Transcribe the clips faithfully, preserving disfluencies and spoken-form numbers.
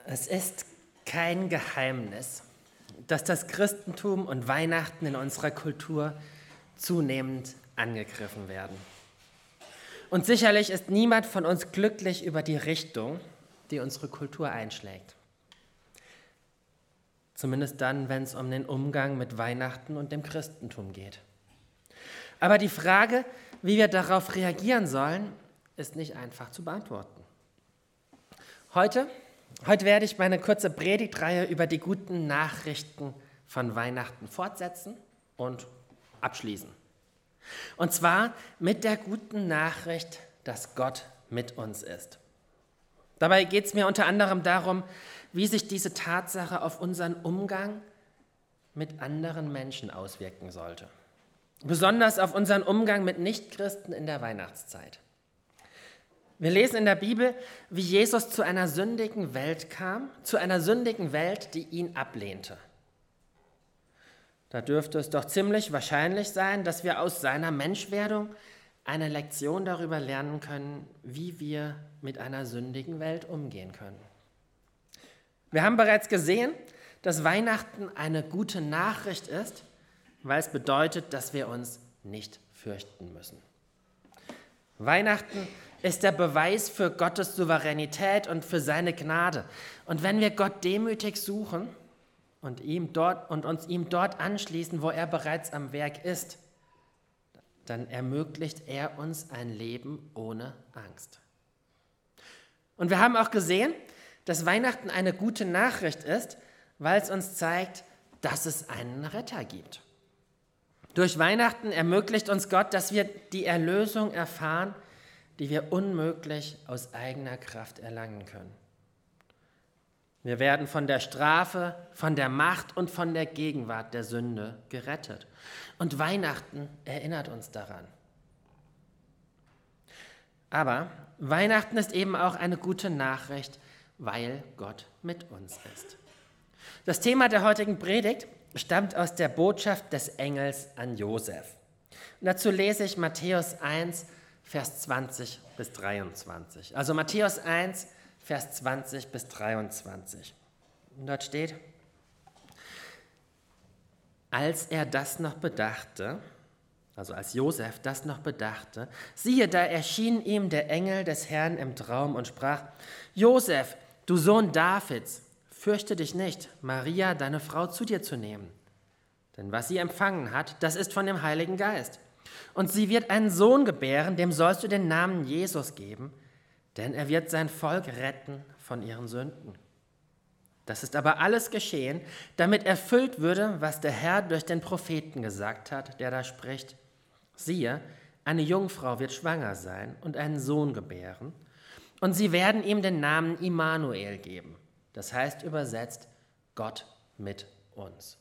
Es ist kein Geheimnis, dass das Christentum und Weihnachten in unserer Kultur zunehmend angegriffen werden. Und sicherlich ist niemand von uns glücklich über die Richtung, die unsere Kultur einschlägt. Zumindest dann, wenn es um den Umgang mit Weihnachten und dem Christentum geht. Aber die Frage, wie wir darauf reagieren sollen, ist nicht einfach zu beantworten. Heute, heute werde ich meine kurze Predigtreihe über die guten Nachrichten von Weihnachten fortsetzen und abschließen. Und zwar mit der guten Nachricht, dass Gott mit uns ist. Dabei geht es mir unter anderem darum, wie sich diese Tatsache auf unseren Umgang mit anderen Menschen auswirken sollte. Besonders auf unseren Umgang mit Nichtchristen in der Weihnachtszeit. Wir lesen in der Bibel, wie Jesus zu einer sündigen Welt kam, zu einer sündigen Welt, die ihn ablehnte. Da dürfte es doch ziemlich wahrscheinlich sein, dass wir aus seiner Menschwerdung eine Lektion darüber lernen können, wie wir mit einer sündigen Welt umgehen können. Wir haben bereits gesehen, dass Weihnachten eine gute Nachricht ist, weil es bedeutet, dass wir uns nicht fürchten müssen. Weihnachten ist der Beweis für Gottes Souveränität und für seine Gnade. Und wenn wir Gott demütig suchen und, ihm dort, und uns ihm dort anschließen, wo er bereits am Werk ist, dann ermöglicht er uns ein Leben ohne Angst. Und wir haben auch gesehen, dass Weihnachten eine gute Nachricht ist, weil es uns zeigt, dass es einen Retter gibt. Durch Weihnachten ermöglicht uns Gott, dass wir die Erlösung erfahren, die wir unmöglich aus eigener Kraft erlangen können. Wir werden von der Strafe, von der Macht und von der Gegenwart der Sünde gerettet. Und Weihnachten erinnert uns daran. Aber Weihnachten ist eben auch eine gute Nachricht, weil Gott mit uns ist. Das Thema der heutigen Predigt stammt aus der Botschaft des Engels an Josef. Und dazu lese ich Matthäus eins, Vers zwanzig bis dreiundzwanzig. Also Matthäus eins, Vers zwanzig bis dreiundzwanzig. Und dort steht: Als er das noch bedachte, also als Josef das noch bedachte, siehe, da erschien ihm der Engel des Herrn im Traum und sprach: Josef, du Sohn Davids, fürchte dich nicht, Maria, deine Frau, zu dir zu nehmen. Denn was sie empfangen hat, das ist von dem Heiligen Geist. Und sie wird einen Sohn gebären, dem sollst du den Namen Jesus geben, denn er wird sein Volk retten von ihren Sünden. Das ist aber alles geschehen, damit erfüllt würde, was der Herr durch den Propheten gesagt hat, der da spricht: Siehe, eine Jungfrau wird schwanger sein und einen Sohn gebären, und sie werden ihm den Namen Immanuel geben. Das heißt übersetzt, Gott mit uns.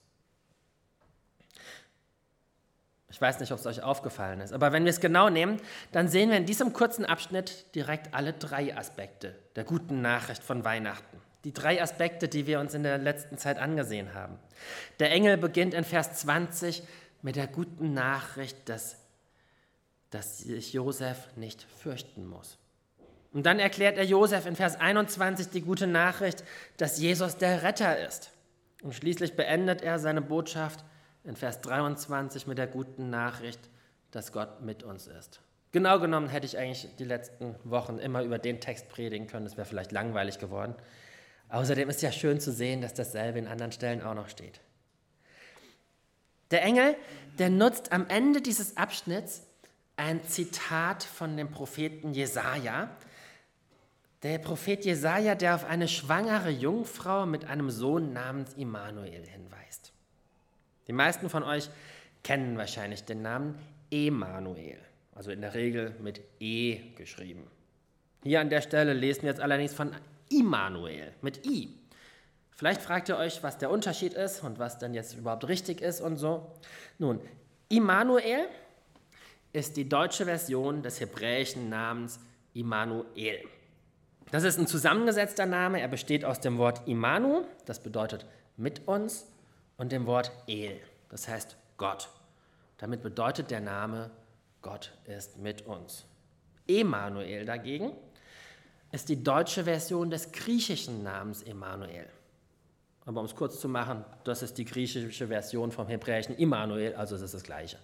Ich weiß nicht, ob es euch aufgefallen ist, aber wenn wir es genau nehmen, dann sehen wir in diesem kurzen Abschnitt direkt alle drei Aspekte der guten Nachricht von Weihnachten. Die drei Aspekte, die wir uns in der letzten Zeit angesehen haben. Der Engel beginnt in Vers zwanzig mit der guten Nachricht, dass, dass sich Josef nicht fürchten muss. Und dann erklärt er Josef in Vers einundzwanzig die gute Nachricht, dass Jesus der Retter ist. Und schließlich beendet er seine Botschaft in Vers dreiundzwanzig mit der guten Nachricht, dass Gott mit uns ist. Genau genommen hätte ich eigentlich die letzten Wochen immer über den Text predigen können, das wäre vielleicht langweilig geworden. Außerdem ist ja schön zu sehen, dass dasselbe in anderen Stellen auch noch steht. Der Engel, der nutzt am Ende dieses Abschnitts ein Zitat von dem Propheten Jesaja. Der Prophet Jesaja, der auf eine schwangere Jungfrau mit einem Sohn namens Immanuel hinweist. Die meisten von euch kennen wahrscheinlich den Namen Emanuel, also in der Regel mit E geschrieben. Hier an der Stelle lesen wir jetzt allerdings von Immanuel mit I. Vielleicht fragt ihr euch, was der Unterschied ist und was denn jetzt überhaupt richtig ist und so. Nun, Immanuel ist die deutsche Version des hebräischen Namens Immanuel. Das ist ein zusammengesetzter Name, er besteht aus dem Wort Immanu, das bedeutet mit uns, und dem Wort El, das heißt Gott. Damit bedeutet der Name, Gott ist mit uns. Emanuel dagegen ist die deutsche Version des griechischen Namens Immanuel. Aber um es kurz zu machen, das ist die griechische Version vom hebräischen Immanuel, also es ist das Gleiche.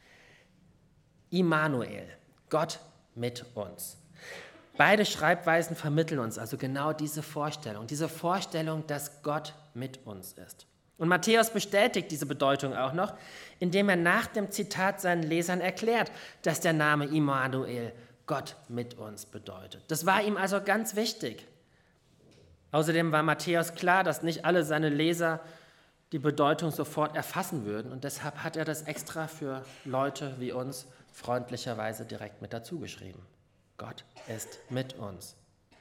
Immanuel, Gott mit uns. Beide Schreibweisen vermitteln uns also genau diese Vorstellung, diese Vorstellung, dass Gott mit uns ist. Und Matthäus bestätigt diese Bedeutung auch noch, indem er nach dem Zitat seinen Lesern erklärt, dass der Name Immanuel Gott mit uns bedeutet. Das war ihm also ganz wichtig. Außerdem war Matthäus klar, dass nicht alle seine Leser die Bedeutung sofort erfassen würden. Und deshalb hat er das extra für Leute wie uns freundlicherweise direkt mit dazu geschrieben. Gott ist mit uns.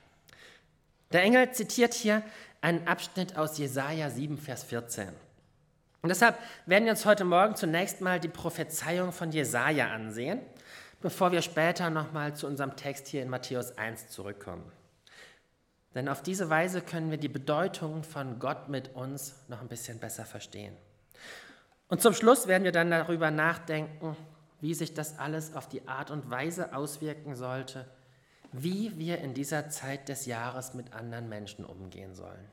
Der Engel zitiert hier einen Abschnitt aus Jesaja sieben, Vers vierzehn. Und deshalb werden wir uns heute Morgen zunächst mal die Prophezeiung von Jesaja ansehen, bevor wir später nochmal zu unserem Text hier in Matthäus eins zurückkommen. Denn auf diese Weise können wir die Bedeutung von Gott mit uns noch ein bisschen besser verstehen. Und zum Schluss werden wir dann darüber nachdenken, wie sich das alles auf die Art und Weise auswirken sollte, wie wir in dieser Zeit des Jahres mit anderen Menschen umgehen sollen.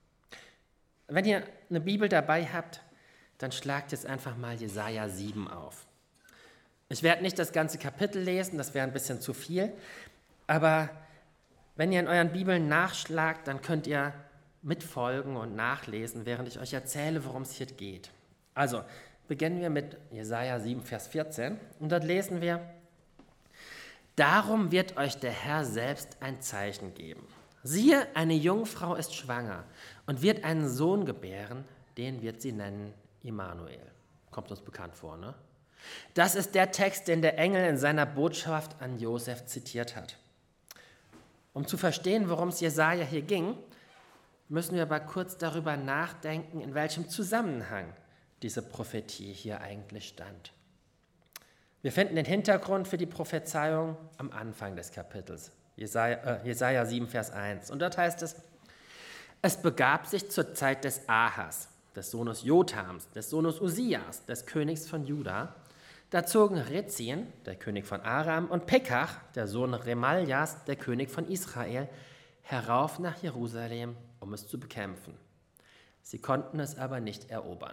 Wenn ihr eine Bibel dabei habt, dann schlagt jetzt einfach mal Jesaja sieben auf. Ich werde nicht das ganze Kapitel lesen, das wäre ein bisschen zu viel, aber wenn ihr in euren Bibeln nachschlagt, dann könnt ihr mitfolgen und nachlesen, während ich euch erzähle, worum es hier geht. Also, beginnen wir mit Jesaja sieben, Vers vierzehn. Und dort lesen wir: Darum wird euch der Herr selbst ein Zeichen geben. Siehe, eine Jungfrau ist schwanger und wird einen Sohn gebären, den wird sie nennen Immanuel. Kommt uns bekannt vor, ne? Das ist der Text, den der Engel in seiner Botschaft an Josef zitiert hat. Um zu verstehen, worum es Jesaja hier ging, müssen wir aber kurz darüber nachdenken, in welchem Zusammenhang diese Prophetie hier eigentlich stand. Wir finden den Hintergrund für die Prophezeiung am Anfang des Kapitels, Jesaja, äh, Jesaja sieben, Vers eins. Und dort heißt es: Es begab sich zur Zeit des Ahas, des Sohnes Jotams, des Sohnes Usias, des Königs von Juda. Da zogen Rezin, der König von Aram, und Pekach, der Sohn Remaljas, der König von Israel, herauf nach Jerusalem, um es zu bekämpfen. Sie konnten es aber nicht erobern.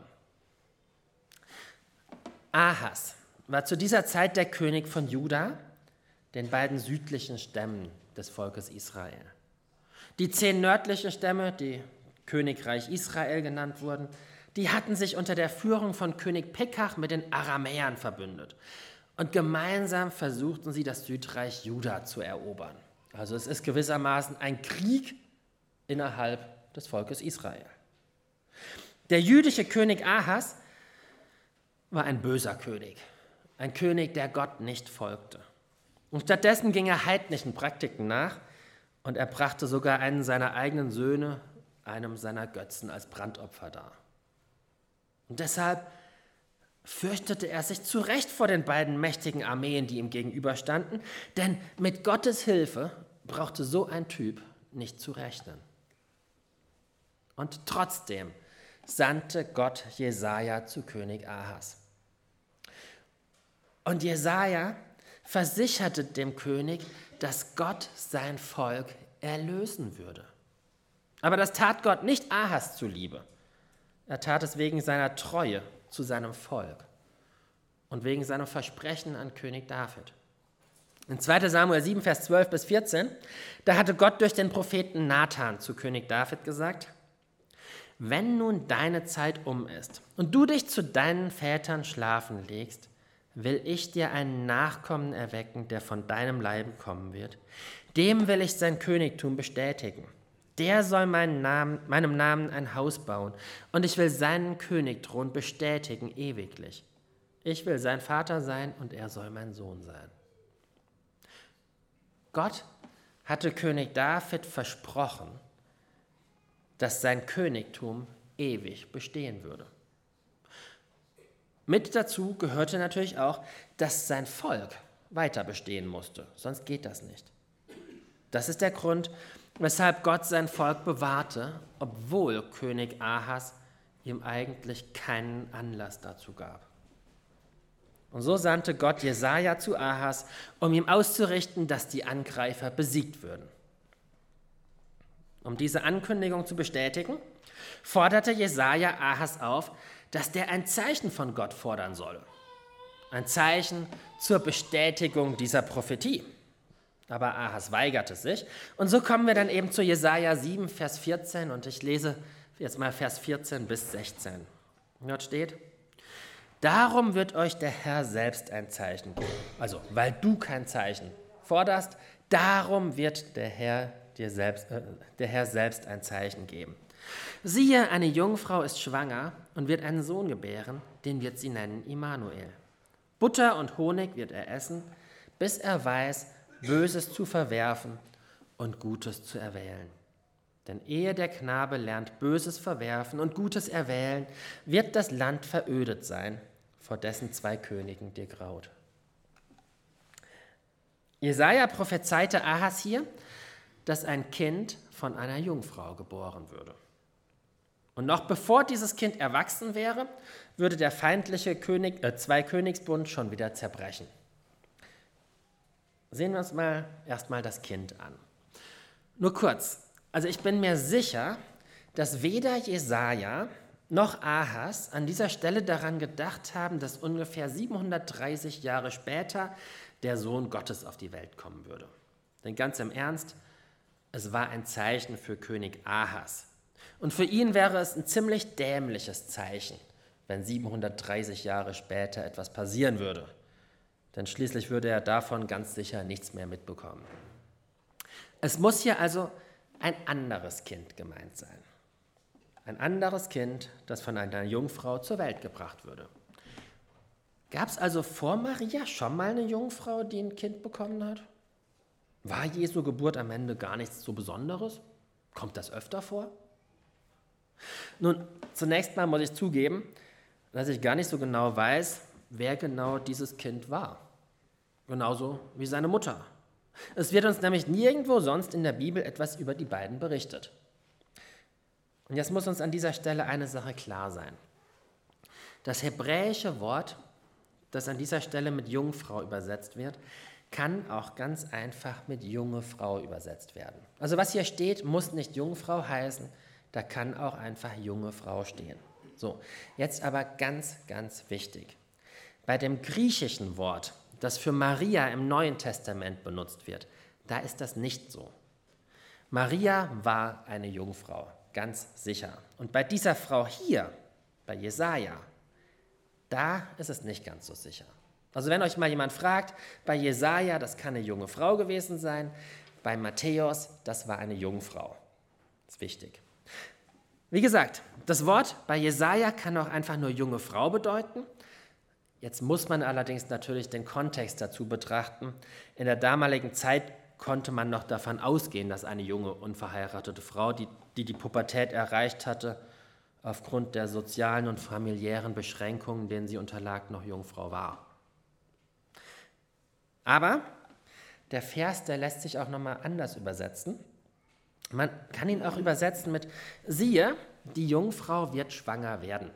Ahas war zu dieser Zeit der König von Juda, den beiden südlichen Stämmen des Volkes Israel. Die zehn nördlichen Stämme, die Königreich Israel genannt wurden, die hatten sich unter der Führung von König Pekach mit den Aramäern verbündet. Und gemeinsam versuchten sie, das Südreich Juda zu erobern. Also es ist gewissermaßen ein Krieg innerhalb des Volkes Israel. Der jüdische König Ahas war ein böser König, ein König, der Gott nicht folgte. Und stattdessen ging er heidnischen Praktiken nach und er brachte sogar einen seiner eigenen Söhne einem seiner Götzen als Brandopfer dar. Und deshalb fürchtete er sich zu Recht vor den beiden mächtigen Armeen, die ihm gegenüberstanden, denn mit Gottes Hilfe brauchte so ein Typ nicht zu rechnen. Und trotzdem sandte Gott Jesaja zu König Ahas. Und Jesaja versicherte dem König, dass Gott sein Volk erlösen würde. Aber das tat Gott nicht Ahas zuliebe. Er tat es wegen seiner Treue zu seinem Volk und wegen seinem Versprechen an König David. In zweiter Samuel sieben, Vers zwölf bis vierzehn, da hatte Gott durch den Propheten Nathan zu König David gesagt: Wenn nun deine Zeit um ist und du dich zu deinen Vätern schlafen legst, will ich dir einen Nachkommen erwecken, der von deinem Leibe kommen wird. Dem will ich sein Königtum bestätigen. Der soll meinen Namen, meinem Namen ein Haus bauen und ich will seinen Königthron bestätigen ewiglich. Ich will sein Vater sein und er soll mein Sohn sein. Gott hatte König David versprochen, dass sein Königtum ewig bestehen würde. Mit dazu gehörte natürlich auch, dass sein Volk weiter bestehen musste, sonst geht das nicht. Das ist der Grund, weshalb Gott sein Volk bewahrte, obwohl König Ahas ihm eigentlich keinen Anlass dazu gab. Und so sandte Gott Jesaja zu Ahas, um ihm auszurichten, dass die Angreifer besiegt würden. Um diese Ankündigung zu bestätigen, forderte Jesaja Ahas auf, dass der ein Zeichen von Gott fordern solle. Ein Zeichen zur Bestätigung dieser Prophetie. Aber Ahas weigerte sich. Und so kommen wir dann eben zu Jesaja sieben, Vers vierzehn. Und ich lese jetzt mal Vers vierzehn bis sechzehn. Dort steht: Darum wird euch der Herr selbst ein Zeichen geben. Also, weil du kein Zeichen forderst, darum wird der Herr dir selbst, äh, der Herr selbst ein Zeichen geben. Siehe, eine Jungfrau ist schwanger und wird einen Sohn gebären, den wird sie nennen Immanuel. Butter und Honig wird er essen, bis er weiß, Böses zu verwerfen und Gutes zu erwählen. Denn ehe der Knabe lernt, Böses verwerfen und Gutes erwählen, wird das Land verödet sein, vor dessen zwei Königen dir graut. Jesaja prophezeite Ahas hier, dass ein Kind von einer Jungfrau geboren würde. Und noch bevor dieses Kind erwachsen wäre, würde der feindliche König, äh, Zwei-Königsbund schon wieder zerbrechen. Sehen wir uns mal erstmal das Kind an. Nur kurz, also ich bin mir sicher, dass weder Jesaja noch Ahas an dieser Stelle daran gedacht haben, dass ungefähr siebenhundertdreißig Jahre später der Sohn Gottes auf die Welt kommen würde. Denn ganz im Ernst, es war ein Zeichen für König Ahas. Und für ihn wäre es ein ziemlich dämliches Zeichen, wenn siebenhundertdreißig Jahre später etwas passieren würde. Denn schließlich würde er davon ganz sicher nichts mehr mitbekommen. Es muss hier also ein anderes Kind gemeint sein. Ein anderes Kind, das von einer Jungfrau zur Welt gebracht würde. Gab es also vor Maria schon mal eine Jungfrau, die ein Kind bekommen hat? War Jesu Geburt am Ende gar nichts so Besonderes? Kommt das öfter vor? Nun, zunächst mal muss ich zugeben, dass ich gar nicht so genau weiß, wer genau dieses Kind war. Genauso wie seine Mutter. Es wird uns nämlich nirgendwo sonst in der Bibel etwas über die beiden berichtet. Und jetzt muss uns an dieser Stelle eine Sache klar sein. Das hebräische Wort, das an dieser Stelle mit Jungfrau übersetzt wird, kann auch ganz einfach mit junge Frau übersetzt werden. Also was hier steht, muss nicht Jungfrau heißen, da kann auch einfach junge Frau stehen. So, jetzt aber ganz, ganz wichtig. Bei dem griechischen Wort, das für Maria im Neuen Testament benutzt wird, da ist das nicht so. Maria war eine Jungfrau, ganz sicher. Und bei dieser Frau hier, bei Jesaja, da ist es nicht ganz so sicher. Also wenn euch mal jemand fragt, bei Jesaja, das kann eine junge Frau gewesen sein, bei Matthäus, das war eine Jungfrau. Das ist wichtig. Wie gesagt, das Wort bei Jesaja kann auch einfach nur junge Frau bedeuten. Jetzt muss man allerdings natürlich den Kontext dazu betrachten. In der damaligen Zeit konnte man noch davon ausgehen, dass eine junge, unverheiratete Frau, die die, die Pubertät erreicht hatte, aufgrund der sozialen und familiären Beschränkungen, denen sie unterlag, noch Jungfrau war. Aber der Vers, der lässt sich auch nochmal anders übersetzen. Man kann ihn auch übersetzen mit: Siehe, die Jungfrau wird schwanger werden.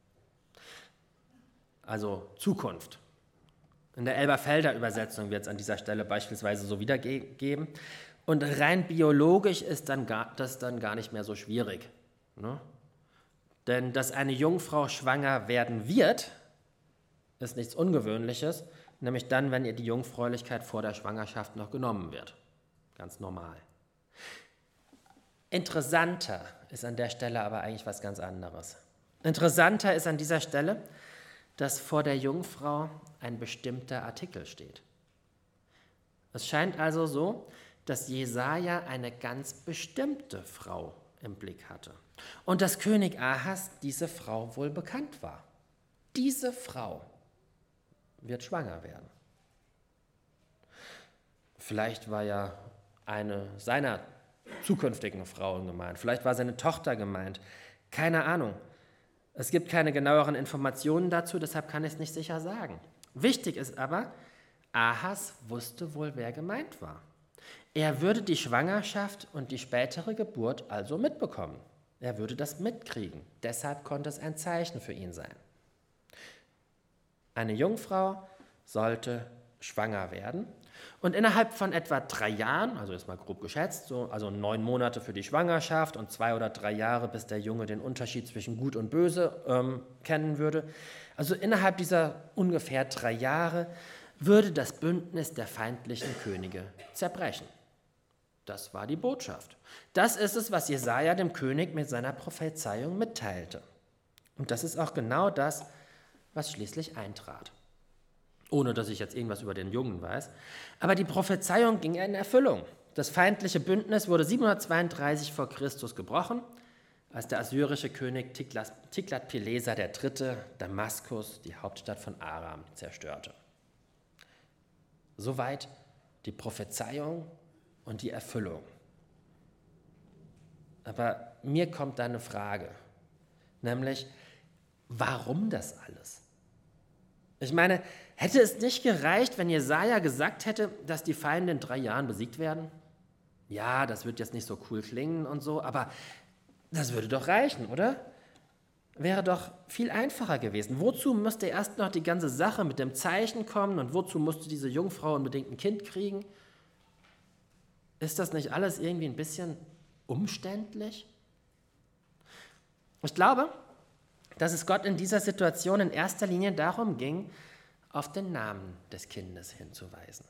Also Zukunft. In der Elberfelder Übersetzung wird es an dieser Stelle beispielsweise so wiedergegeben. Und rein biologisch ist dann gar, das dann gar nicht mehr so schwierig. Ne? Denn dass eine Jungfrau schwanger werden wird, ist nichts Ungewöhnliches, nämlich dann, wenn ihr die Jungfräulichkeit vor der Schwangerschaft noch genommen wird. Ganz normal. Interessanter ist an der Stelle aber eigentlich was ganz anderes. Interessanter ist an dieser Stelle, dass vor der Jungfrau ein bestimmter Artikel steht. Es scheint also so, dass Jesaja eine ganz bestimmte Frau im Blick hatte und dass König Ahas diese Frau wohl bekannt war. Diese Frau wird schwanger werden. Vielleicht war ja eine seiner zukünftigen Frauen gemeint, vielleicht war seine Tochter gemeint, keine Ahnung. Es gibt keine genaueren Informationen dazu, deshalb kann ich es nicht sicher sagen. Wichtig ist aber, Ahas wusste wohl, wer gemeint war. Er würde die Schwangerschaft und die spätere Geburt also mitbekommen. Er würde das mitkriegen. Deshalb konnte es ein Zeichen für ihn sein. Eine Jungfrau sollte schwanger werden und innerhalb von etwa drei Jahren, also jetzt mal grob geschätzt, so, also neun Monate für die Schwangerschaft und zwei oder drei Jahre, bis der Junge den Unterschied zwischen Gut und Böse ähm, kennen würde, also innerhalb dieser ungefähr drei Jahre würde das Bündnis der feindlichen Könige zerbrechen. Das war die Botschaft. Das ist es, was Jesaja dem König mit seiner Prophezeiung mitteilte. Und das ist auch genau das, was schließlich eintrat. Ohne dass ich jetzt irgendwas über den Jungen weiß. Aber die Prophezeiung ging in Erfüllung. Das feindliche Bündnis wurde siebenhundertzweiunddreißig vor Christus gebrochen, als der assyrische König Tiglat-Pileser der Dritte Damaskus, die Hauptstadt von Aram, zerstörte. Soweit die Prophezeiung und die Erfüllung. Aber mir kommt da eine Frage, nämlich, warum das alles? Ich meine, hätte es nicht gereicht, wenn Jesaja gesagt hätte, dass die Feinde in drei Jahren besiegt werden? Ja, das wird jetzt nicht so cool klingen und so, aber das würde doch reichen, oder? Wäre doch viel einfacher gewesen. Wozu müsste erst noch die ganze Sache mit dem Zeichen kommen und wozu musste diese Jungfrau unbedingt ein Kind kriegen? Ist das nicht alles irgendwie ein bisschen umständlich? Ich glaube, dass es Gott in dieser Situation in erster Linie darum ging, auf den Namen des Kindes hinzuweisen.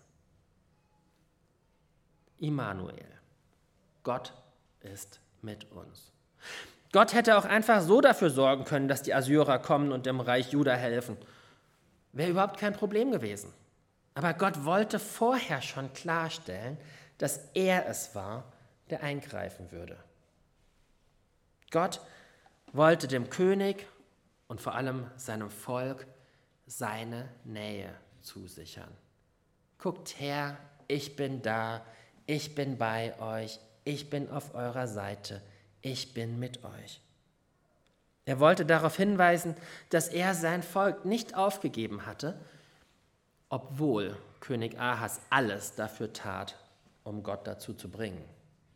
Immanuel. Gott ist mit uns. Gott hätte auch einfach so dafür sorgen können, dass die Assyrer kommen und dem Reich Juda helfen. Wäre überhaupt kein Problem gewesen. Aber Gott wollte vorher schon klarstellen, dass er es war, der eingreifen würde. Gott wollte dem König und vor allem seinem Volk seine Nähe zusichern. Guckt her, ich bin da, ich bin bei euch, ich bin auf eurer Seite, ich bin mit euch. Er wollte darauf hinweisen, dass er sein Volk nicht aufgegeben hatte, obwohl König Ahas alles dafür tat, um Gott dazu zu bringen.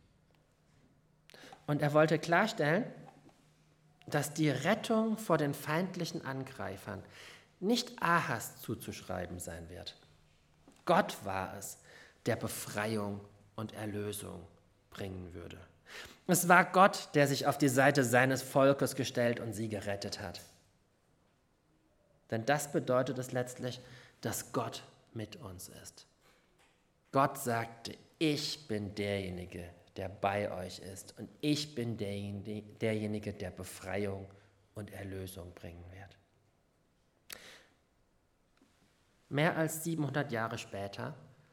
Und er wollte klarstellen, dass die Rettung vor den feindlichen Angreifern nicht Ahas zuzuschreiben sein wird. Gott war es, der Befreiung und Erlösung bringen würde. Es war Gott, der sich auf die Seite seines Volkes gestellt und sie gerettet hat. Denn das bedeutet es letztlich, dass Gott mit uns ist. Gott sagte, ich bin derjenige, der bei euch ist und ich bin derjenige, der Befreiung und Erlösung bringen wird. Mehr als siebenhundert Jahre später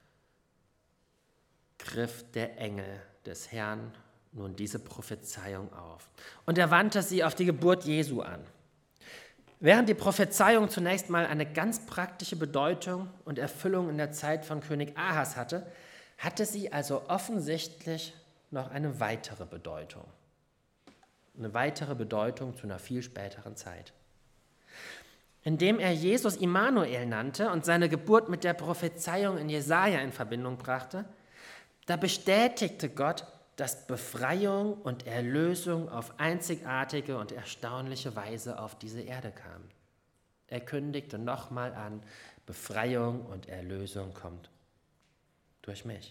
griff der Engel des Herrn nun diese Prophezeiung auf und er wandte sie auf die Geburt Jesu an. Während die Prophezeiung zunächst mal eine ganz praktische Bedeutung und Erfüllung in der Zeit von König Ahas hatte, hatte sie also offensichtlich noch eine weitere Bedeutung. Eine weitere Bedeutung zu einer viel späteren Zeit. Indem er Jesus Immanuel nannte und seine Geburt mit der Prophezeiung in Jesaja in Verbindung brachte, da bestätigte Gott, dass Befreiung und Erlösung auf einzigartige und erstaunliche Weise auf diese Erde kam. Er kündigte nochmal an, Befreiung und Erlösung kommt durch mich.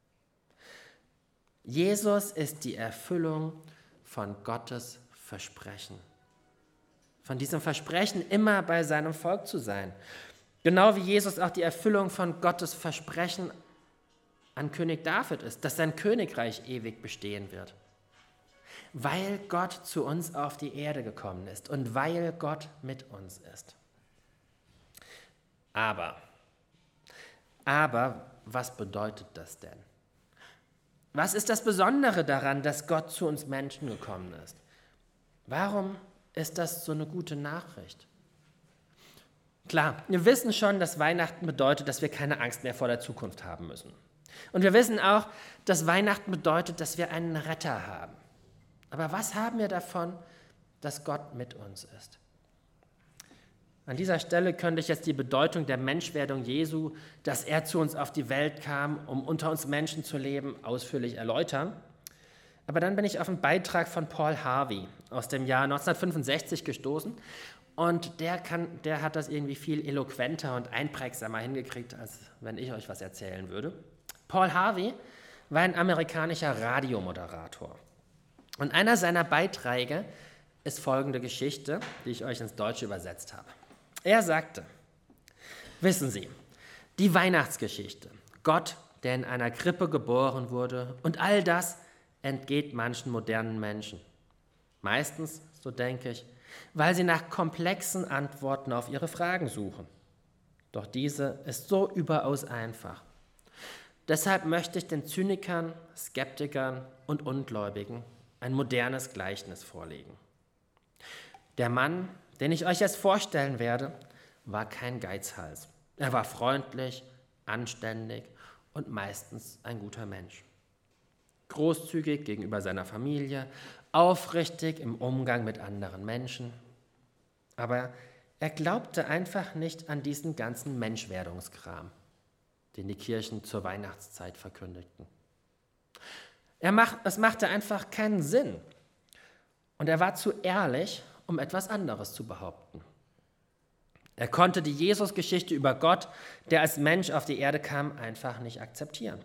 Jesus ist die Erfüllung von Gottes Versprechen. Von diesem Versprechen, immer bei seinem Volk zu sein. Genau wie Jesus auch die Erfüllung von Gottes Versprechen an König David ist, dass sein Königreich ewig bestehen wird. Weil Gott zu uns auf die Erde gekommen ist und weil Gott mit uns ist. Aber, aber, was bedeutet das denn? Was ist das Besondere daran, dass Gott zu uns Menschen gekommen ist? Warum ist das so eine gute Nachricht? Klar, wir wissen schon, dass Weihnachten bedeutet, dass wir keine Angst mehr vor der Zukunft haben müssen. Und wir wissen auch, dass Weihnachten bedeutet, dass wir einen Retter haben. Aber was haben wir davon, dass Gott mit uns ist? An dieser Stelle könnte ich jetzt die Bedeutung der Menschwerdung Jesu, dass er zu uns auf die Welt kam, um unter uns Menschen zu leben, ausführlich erläutern. Aber dann bin ich auf einen Beitrag von Paul Harvey aus dem Jahr neunzehnhundertfünfundsechzig gestoßen Und der, kann, der hat das irgendwie viel eloquenter und einprägsamer hingekriegt, als wenn ich euch was erzählen würde. Paul Harvey war ein amerikanischer Radiomoderator. Und einer seiner Beiträge ist folgende Geschichte, die ich euch ins Deutsche übersetzt habe. Er sagte: Wissen Sie, die Weihnachtsgeschichte, Gott, der in einer Krippe geboren wurde, und all das entgeht manchen modernen Menschen. Meistens, so denke ich, weil sie nach komplexen Antworten auf ihre Fragen suchen. Doch diese ist so überaus einfach. Deshalb möchte ich den Zynikern, Skeptikern und Ungläubigen ein modernes Gleichnis vorlegen. Der Mann, den ich euch jetzt vorstellen werde, war kein Geizhals. Er war freundlich, anständig und meistens ein guter Mensch. Großzügig gegenüber seiner Familie, aufrichtig im Umgang mit anderen Menschen. Aber er glaubte einfach nicht an diesen ganzen Menschwerdungskram, den die Kirchen zur Weihnachtszeit verkündigten. Er macht, es machte einfach keinen Sinn. Und er war zu ehrlich, um etwas anderes zu behaupten. Er konnte die Jesus-Geschichte über Gott, der als Mensch auf die Erde kam, einfach nicht akzeptieren.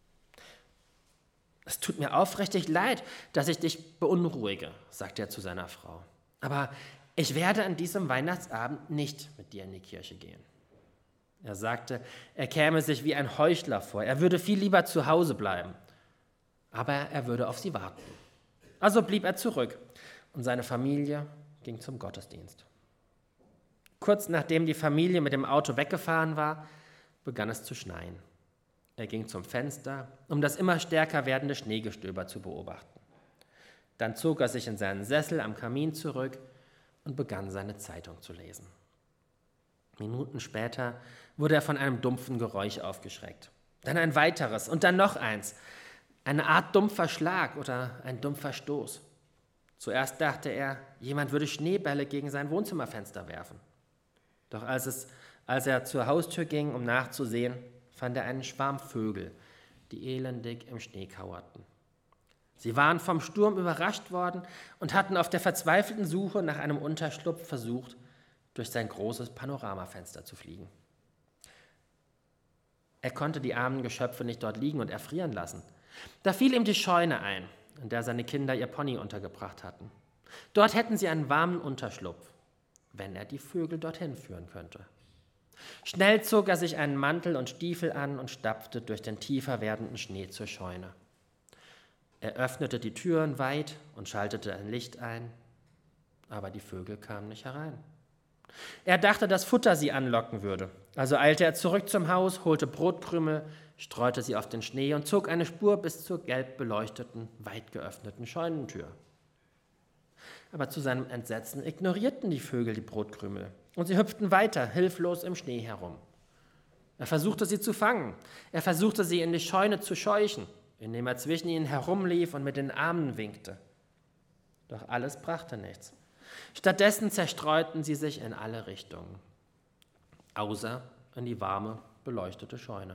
Es tut mir aufrichtig leid, dass ich dich beunruhige, sagte er zu seiner Frau. Aber ich werde an diesem Weihnachtsabend nicht mit dir in die Kirche gehen. Er sagte, er käme sich wie ein Heuchler vor. Er würde viel lieber zu Hause bleiben. Aber er würde auf sie warten. Also blieb er zurück und seine Familie ging zum Gottesdienst. Kurz nachdem die Familie mit dem Auto weggefahren war, begann es zu schneien. Er ging zum Fenster, um das immer stärker werdende Schneegestöber zu beobachten. Dann zog er sich in seinen Sessel am Kamin zurück und begann seine Zeitung zu lesen. Minuten später wurde er von einem dumpfen Geräusch aufgeschreckt. Dann ein weiteres und dann noch eins. Eine Art dumpfer Schlag oder ein dumpfer Stoß. Zuerst dachte er, jemand würde Schneebälle gegen sein Wohnzimmerfenster werfen. Doch als, es, als er zur Haustür ging, um nachzusehen, fand er einen Schwarm Vögel, die elendig im Schnee kauerten. Sie waren vom Sturm überrascht worden und hatten auf der verzweifelten Suche nach einem Unterschlupf versucht, durch sein großes Panoramafenster zu fliegen. Er konnte die armen Geschöpfe nicht dort liegen und erfrieren lassen. Da fiel ihm die Scheune ein, in der seine Kinder ihr Pony untergebracht hatten. Dort hätten sie einen warmen Unterschlupf, wenn er die Vögel dorthin führen könnte. Schnell zog er sich einen Mantel und Stiefel an und stapfte durch den tiefer werdenden Schnee zur Scheune. Er öffnete die Türen weit und schaltete ein Licht ein, aber die Vögel kamen nicht herein. Er dachte, dass Futter sie anlocken würde, also eilte er zurück zum Haus, holte Brotkrümel, streute sie auf den Schnee und zog eine Spur bis zur gelb beleuchteten, weit geöffneten Scheunentür. Aber zu seinem Entsetzen ignorierten die Vögel die Brotkrümel und sie hüpften weiter, hilflos im Schnee herum. Er versuchte sie zu fangen, er versuchte sie in die Scheune zu scheuchen, indem er zwischen ihnen herumlief und mit den Armen winkte. Doch alles brachte nichts. Stattdessen zerstreuten sie sich in alle Richtungen, außer in die warme, beleuchtete Scheune.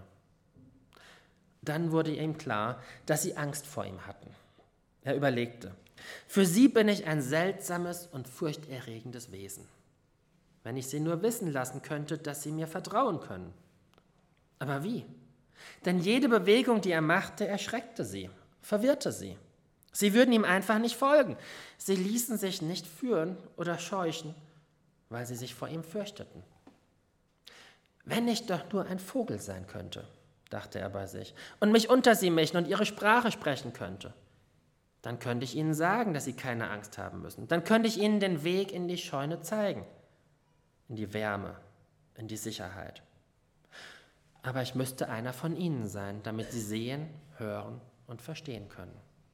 Dann wurde ihm klar, dass sie Angst vor ihm hatten. Er überlegte, für sie bin ich ein seltsames und furchterregendes Wesen. Wenn ich sie nur wissen lassen könnte, dass sie mir vertrauen können. Aber wie? Denn jede Bewegung, die er machte, erschreckte sie, verwirrte sie. Sie würden ihm einfach nicht folgen. Sie ließen sich nicht führen oder scheuchen, weil sie sich vor ihm fürchteten. Wenn ich doch nur ein Vogel sein könnte, dachte er bei sich, und mich unter sie mischen und ihre Sprache sprechen könnte, dann könnte ich ihnen sagen, dass sie keine Angst haben müssen. Dann könnte ich ihnen den Weg in die Scheune zeigen, in die Wärme, in die Sicherheit. Aber ich müsste einer von ihnen sein, damit sie sehen, hören und verstehen können.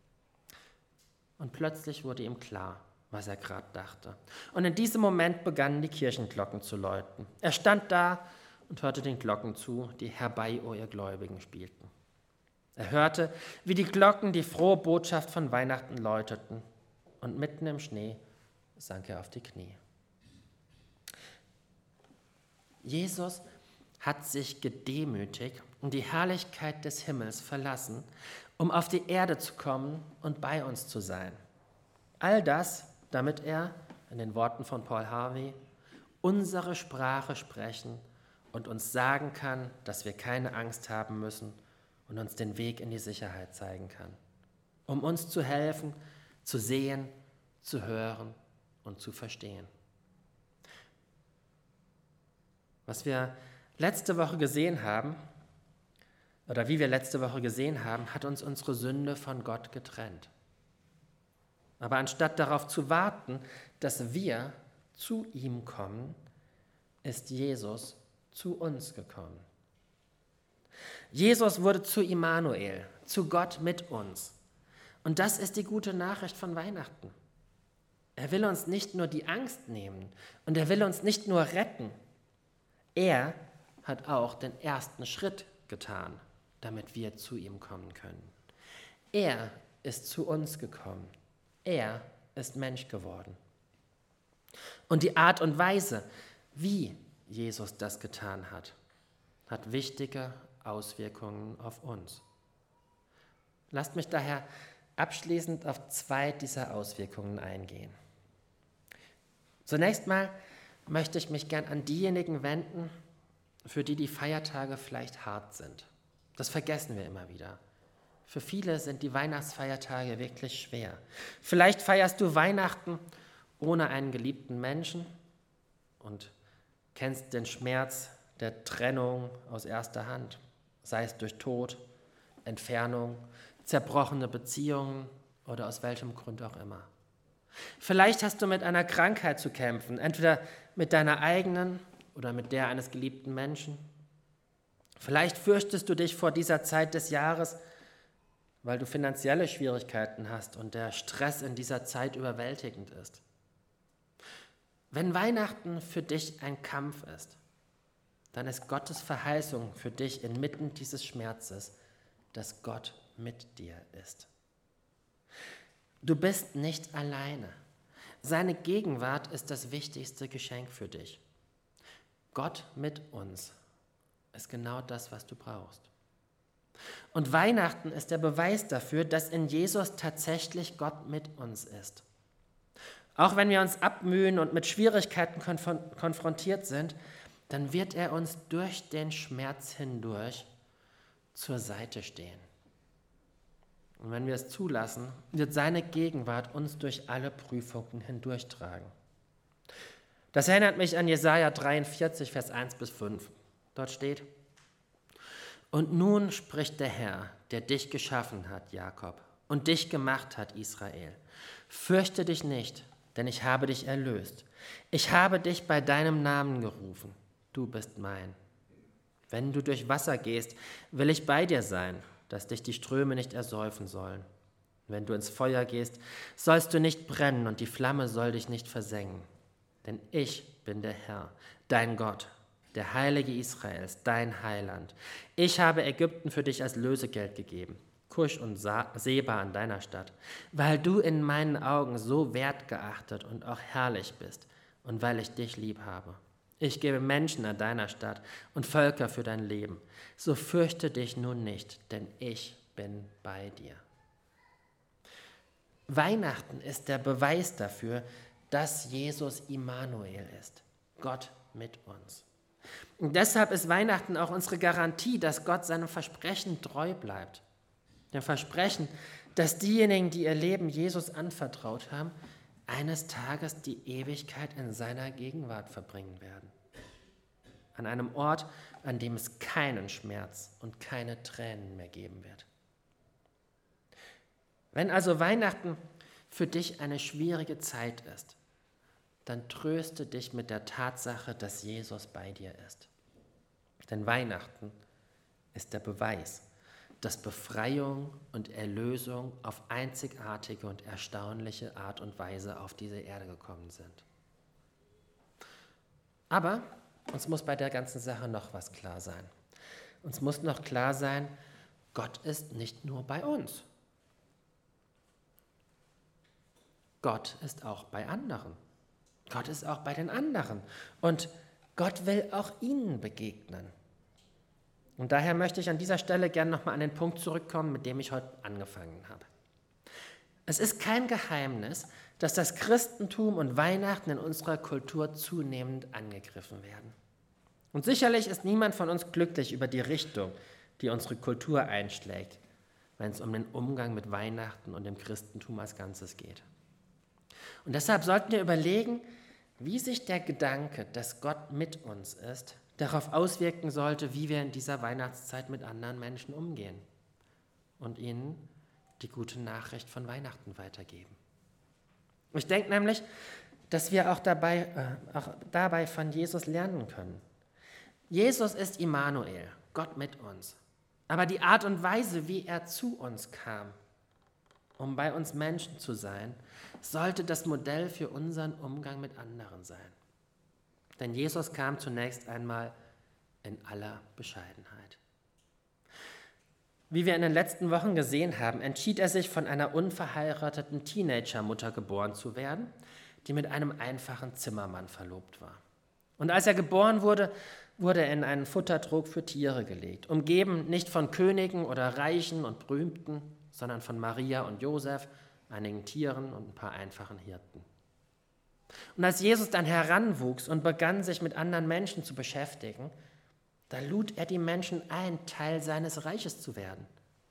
Und plötzlich wurde ihm klar, was er gerade dachte. Und in diesem Moment begannen die Kirchenglocken zu läuten. Er stand da und hörte den Glocken zu, die Herbei, o ihr Gläubigen spielten. Er hörte, wie die Glocken die frohe Botschaft von Weihnachten läuteten. Und mitten im Schnee sank er auf die Knie. Jesus hat sich gedemütigt und die Herrlichkeit des Himmels verlassen, um auf die Erde zu kommen und bei uns zu sein. All das, damit er, in den Worten von Paul Harvey, unsere Sprache sprechen und uns sagen kann, dass wir keine Angst haben müssen und uns den Weg in die Sicherheit zeigen kann, um uns zu helfen, zu sehen, zu hören und zu verstehen. Was wir letzte Woche gesehen haben, oder wie wir letzte Woche gesehen haben, hat uns unsere Sünde von Gott getrennt. Aber anstatt darauf zu warten, dass wir zu ihm kommen, ist Jesus zu uns gekommen. Jesus wurde zu Immanuel, zu Gott mit uns. Und das ist die gute Nachricht von Weihnachten. Er will uns nicht nur die Angst nehmen und er will uns nicht nur retten. Er hat auch den ersten Schritt getan, damit wir zu ihm kommen können. Er ist zu uns gekommen. Er ist Mensch geworden. Und die Art und Weise, wie Jesus das getan hat, hat wichtige Auswirkungen auf uns. Lasst mich daher abschließend auf zwei dieser Auswirkungen eingehen. Zunächst mal möchte ich mich gern an diejenigen wenden, für die die Feiertage vielleicht hart sind. Das vergessen wir immer wieder. Für viele sind die Weihnachtsfeiertage wirklich schwer. Vielleicht feierst du Weihnachten ohne einen geliebten Menschen und kennst den Schmerz der Trennung aus erster Hand, sei es durch Tod, Entfernung, zerbrochene Beziehungen oder aus welchem Grund auch immer. Vielleicht hast du mit einer Krankheit zu kämpfen, entweder mit deiner eigenen oder mit der eines geliebten Menschen. Vielleicht fürchtest du dich vor dieser Zeit des Jahres, weil du finanzielle Schwierigkeiten hast und der Stress in dieser Zeit überwältigend ist. Wenn Weihnachten für dich ein Kampf ist, dann ist Gottes Verheißung für dich inmitten dieses Schmerzes, dass Gott mit dir ist. Du bist nicht alleine. Seine Gegenwart ist das wichtigste Geschenk für dich. Gott mit uns ist genau das, was du brauchst. Und Weihnachten ist der Beweis dafür, dass in Jesus tatsächlich Gott mit uns ist. Auch wenn wir uns abmühen und mit Schwierigkeiten konf- konfrontiert sind, dann wird er uns durch den Schmerz hindurch zur Seite stehen. Und wenn wir es zulassen, wird seine Gegenwart uns durch alle Prüfungen hindurchtragen. Das erinnert mich an Jesaja dreiundvierzig, Vers eins bis fünf. Dort steht: Und nun spricht der Herr, der dich geschaffen hat, Jakob, und dich gemacht hat, Israel. Fürchte dich nicht, denn ich habe dich erlöst. Ich habe dich bei deinem Namen gerufen. Du bist mein. Wenn du durch Wasser gehst, will ich bei dir sein, dass dich die Ströme nicht ersäufen sollen. Wenn du ins Feuer gehst, sollst du nicht brennen und die Flamme soll dich nicht versengen. Denn ich bin der Herr, dein Gott, der Heilige Israels, dein Heiland. Ich habe Ägypten für dich als Lösegeld gegeben, Kusch und Seba an deiner Stadt, weil du in meinen Augen so wertgeachtet und auch herrlich bist und weil ich dich lieb habe. Ich gebe Menschen an deiner Stadt und Völker für dein Leben. So fürchte dich nun nicht, denn ich bin bei dir. Weihnachten ist der Beweis dafür, dass Jesus Immanuel ist, Gott mit uns. Und deshalb ist Weihnachten auch unsere Garantie, dass Gott seinem Versprechen treu bleibt. Dem Versprechen, dass diejenigen, die ihr Leben Jesus anvertraut haben, eines Tages die Ewigkeit in seiner Gegenwart verbringen werden. An einem Ort, an dem es keinen Schmerz und keine Tränen mehr geben wird. Wenn also Weihnachten für dich eine schwierige Zeit ist, dann tröste dich mit der Tatsache, dass Jesus bei dir ist. Denn Weihnachten ist der Beweis, dass Befreiung und Erlösung auf einzigartige und erstaunliche Art und Weise auf diese Erde gekommen sind. Aber uns muss bei der ganzen Sache noch was klar sein. Uns muss noch klar sein, Gott ist nicht nur bei uns. Gott ist auch bei anderen. Gott ist auch bei den anderen. Und Gott will auch ihnen begegnen. Und daher möchte ich an dieser Stelle gerne nochmal an den Punkt zurückkommen, mit dem ich heute angefangen habe. Es ist kein Geheimnis, dass das Christentum und Weihnachten in unserer Kultur zunehmend angegriffen werden. Und sicherlich ist niemand von uns glücklich über die Richtung, die unsere Kultur einschlägt, wenn es um den Umgang mit Weihnachten und dem Christentum als Ganzes geht. Und deshalb sollten wir überlegen, wie sich der Gedanke, dass Gott mit uns ist, darauf auswirken sollte, wie wir in dieser Weihnachtszeit mit anderen Menschen umgehen und ihnen die gute Nachricht von Weihnachten weitergeben. Ich denke nämlich, dass wir auch dabei, äh, auch dabei von Jesus lernen können. Jesus ist Immanuel, Gott mit uns. Aber die Art und Weise, wie er zu uns kam, um bei uns Menschen zu sein, sollte das Modell für unseren Umgang mit anderen sein. Denn Jesus kam zunächst einmal in aller Bescheidenheit. Wie wir in den letzten Wochen gesehen haben, entschied er sich, von einer unverheirateten Teenagermutter geboren zu werden, die mit einem einfachen Zimmermann verlobt war. Und als er geboren wurde, wurde er in einen Futtertrog für Tiere gelegt, umgeben nicht von Königen oder Reichen und Berühmten, sondern von Maria und Josef, einigen Tieren und ein paar einfachen Hirten. Und als Jesus dann heranwuchs und begann, sich mit anderen Menschen zu beschäftigen, da lud er die Menschen ein, Teil seines Reiches zu werden.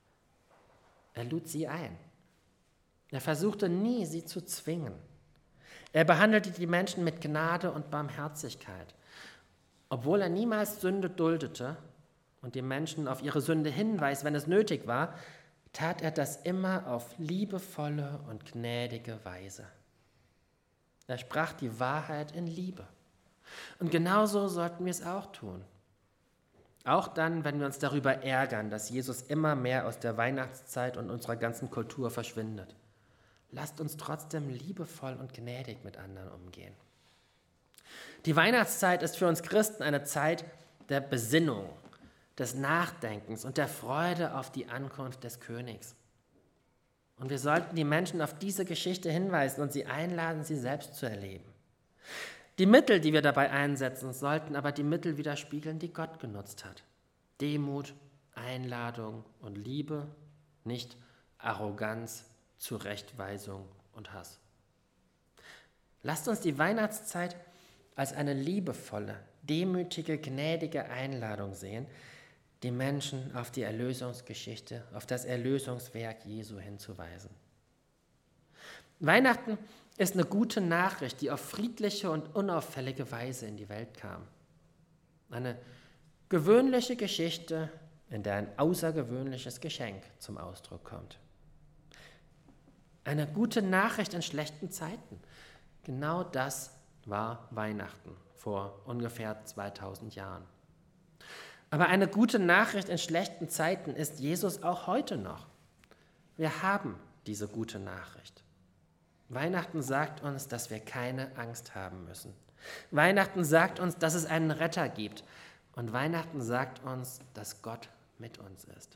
Er lud sie ein. Er versuchte nie, sie zu zwingen. Er behandelte die Menschen mit Gnade und Barmherzigkeit. Obwohl er niemals Sünde duldete und die Menschen auf ihre Sünde hinweist, wenn es nötig war, tat er das immer auf liebevolle und gnädige Weise. Er sprach die Wahrheit in Liebe. Und genauso sollten wir es auch tun. Auch dann, wenn wir uns darüber ärgern, dass Jesus immer mehr aus der Weihnachtszeit und unserer ganzen Kultur verschwindet. Lasst uns trotzdem liebevoll und gnädig mit anderen umgehen. Die Weihnachtszeit ist für uns Christen eine Zeit der Besinnung, des Nachdenkens und der Freude auf die Ankunft des Königs. Und wir sollten die Menschen auf diese Geschichte hinweisen und sie einladen, sie selbst zu erleben. Die Mittel, die wir dabei einsetzen, sollten aber die Mittel widerspiegeln, die Gott genutzt hat. Demut, Einladung und Liebe, nicht Arroganz, Zurechtweisung und Hass. Lasst uns die Weihnachtszeit als eine liebevolle, demütige, gnädige Einladung sehen, die Menschen auf die Erlösungsgeschichte, auf das Erlösungswerk Jesu hinzuweisen. Weihnachten ist eine gute Nachricht, die auf friedliche und unauffällige Weise in die Welt kam. Eine gewöhnliche Geschichte, in der ein außergewöhnliches Geschenk zum Ausdruck kommt. Eine gute Nachricht in schlechten Zeiten. Genau das war Weihnachten vor ungefähr zweitausend Jahren. Aber eine gute Nachricht in schlechten Zeiten ist Jesus auch heute noch. Wir haben diese gute Nachricht. Weihnachten sagt uns, dass wir keine Angst haben müssen. Weihnachten sagt uns, dass es einen Retter gibt. Und Weihnachten sagt uns, dass Gott mit uns ist.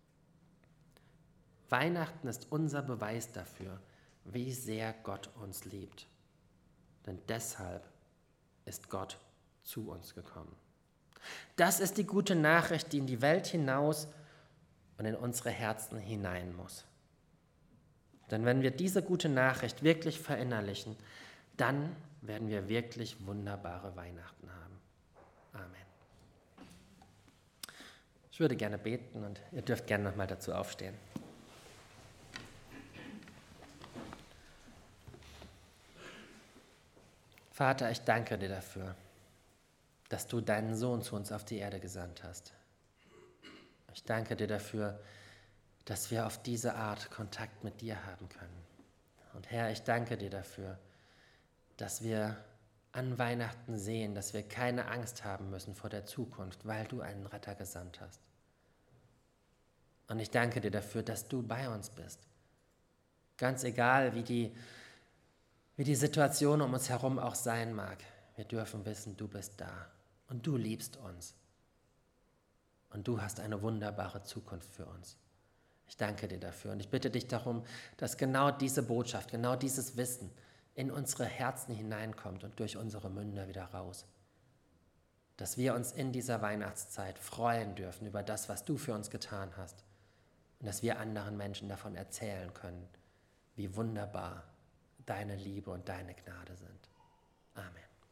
Weihnachten ist unser Beweis dafür, wie sehr Gott uns liebt. Denn deshalb ist Gott zu uns gekommen. Das ist die gute Nachricht, die in die Welt hinaus und in unsere Herzen hinein muss. Denn wenn wir diese gute Nachricht wirklich verinnerlichen, dann werden wir wirklich wunderbare Weihnachten haben. Amen. Ich würde gerne beten und ihr dürft gerne nochmal dazu aufstehen. Vater, ich danke dir dafür, dass du deinen Sohn zu uns auf die Erde gesandt hast. Ich danke dir dafür, dass wir auf diese Art Kontakt mit dir haben können. Und Herr, ich danke dir dafür, dass wir an Weihnachten sehen, dass wir keine Angst haben müssen vor der Zukunft, weil du einen Retter gesandt hast. Und ich danke dir dafür, dass du bei uns bist. Ganz egal, wie die, wie die Situation um uns herum auch sein mag, wir dürfen wissen, du bist da und du liebst uns. Und du hast eine wunderbare Zukunft für uns. Ich danke dir dafür und ich bitte dich darum, dass genau diese Botschaft, genau dieses Wissen in unsere Herzen hineinkommt und durch unsere Münder wieder raus. Dass wir uns in dieser Weihnachtszeit freuen dürfen über das, was du für uns getan hast und dass wir anderen Menschen davon erzählen können, wie wunderbar deine Liebe und deine Gnade sind. Amen.